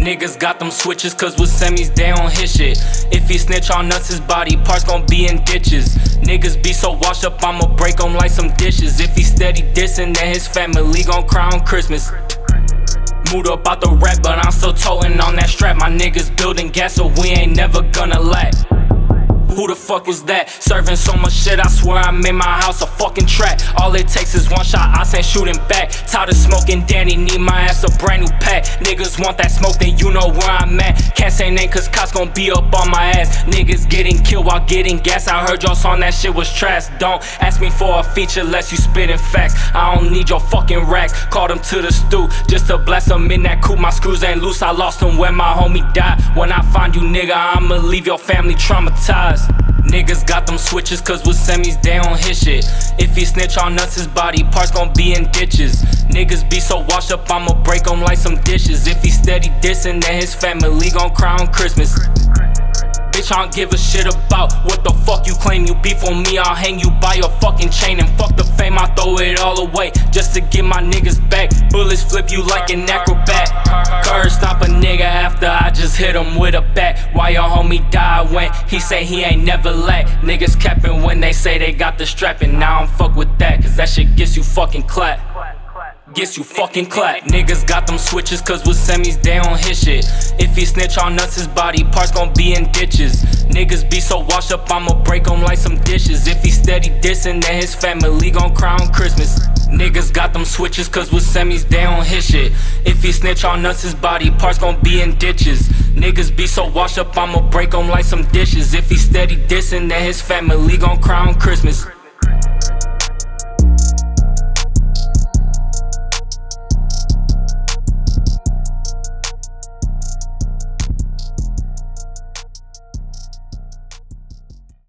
Niggas got them switches, cause with semis they don't hit shit. If he snitch on us, his body parts gon' be in ditches. Niggas be so washed up, I'ma break him like some dishes. If he steady dissing, then his family gon' cry on Christmas. Moved up out the rap, but I'm still toting on that strap. My niggas building gas, so we ain't never gonna lack. Who the fuck was that? Serving so much shit, I swear I made my house a fucking trap. All it takes is one shot, I ain't shooting back. Tired of smoking Danny, need my ass a brand new pack. Niggas want that smoke, then you know where I'm at. Can't say name cause cops gon' be up on my ass. Niggas getting killed while getting gas. I heard y'all song, that shit was trash. Don't ask me for a feature unless you spitting facts. I don't need your fucking racks. Called him to the stew just to blast him in that coupe. My screws ain't loose, I lost him when my homie died. When I find you, nigga, I'ma leave your family traumatized. Niggas got them switches, cause with semis they don't hit shit. If he snitch on us, his body parts gon' be in ditches. Niggas be so washed up, I'ma break him like some dishes. If he steady dissing, then his family gon' cry on Christmas. Bitch, I don't give a shit about what the fuck you claim. You beef on me, I'll hang you by your fucking chain. And fuck the fame, I throw it all away just to get my niggas back. Bullets flip you like an acrobat. Curse stop a nigga after I just hit him with a bat. Why your homie died when he say he ain't never lack? Niggas capping when they say they got the strap, and now I don't fuck with that, cause that shit gets you fucking clapped. Gets you fucking clapped. Niggas got them switches, cause with semis they don't hit shit. If he snitch on us, his body parts gon' be in ditches. Niggas be so washed up, I'ma break him like some dishes. If he steady dissing, then his family gon' cry on Christmas. Niggas got them switches, cause with semis they don't hit shit. If he snitch on us, his body parts gon' be in ditches. Niggas be so washed up, I'ma break him like some dishes. If he steady dissing, then his family gon' cry on Christmas.